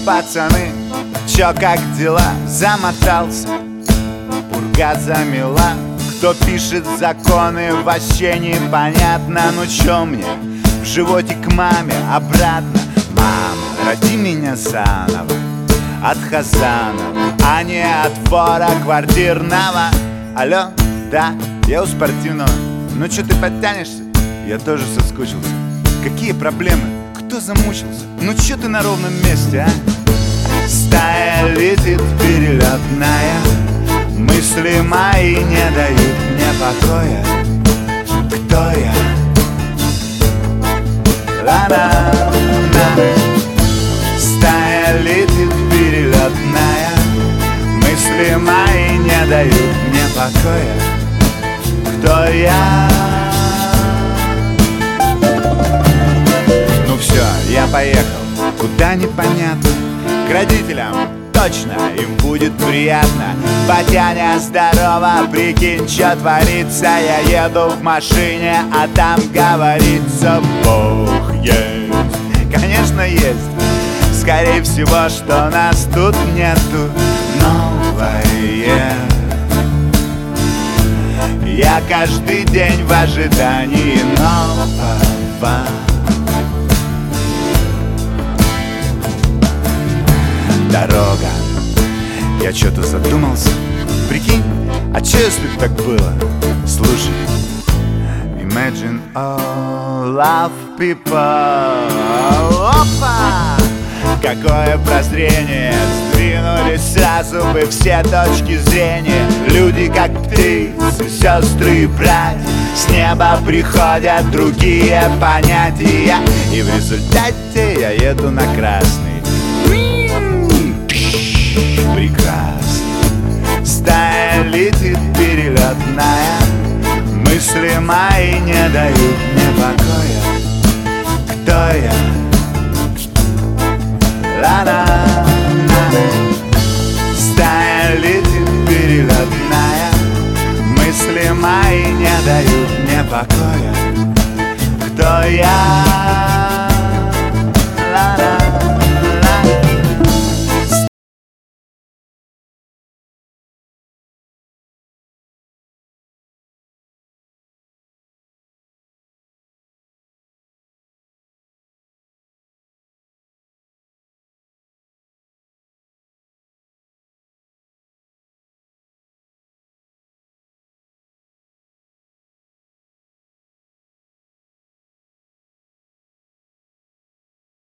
пацаны, чё, как дела? Замотался, пурга замела. Кто пишет законы, вообще непонятно. Ну чё мне, в животе к маме обратно? Мама, роди меня заново от Хазанова, а не от вора квартирного. Алло, да, я у спортивного. Ну чё, ты подтянешься? Я тоже соскучился. Какие проблемы? Кто замучился? Ну чё ты на ровном месте, а? Стая летит перелетная, мысли мои не дают мне покоя. Кто я? Ла-ла-ла. Стая летит перелетная, мысли мои не дают мне покоя. Кто я? Ну все, я поехал, куда непонятно. К родителям, точно, им будет приятно. Батяня, здорово, прикинь, что творится. Я еду в машине, а там говорится: Бог есть. Конечно, есть. Скорее всего, что нас тут нету. Новое. Я каждый день в ожидании нового. Дорога. Я что-то задумался. Прикинь, а че если б так было? Слушай. Imagine all love people. Опа! Какое прозрение! Сдвинулись сразу бы все точки зрения. Люди как птицы, сестры и братья. С неба приходят другие понятия. И в результате я еду на красный. Прекрасно. Стая летит перелетная, мысли мои не дают мне покоя. Кто я? Ла-ла-ла. Стая летит перелетная, мысли мои не дают мне покоя. Кто я?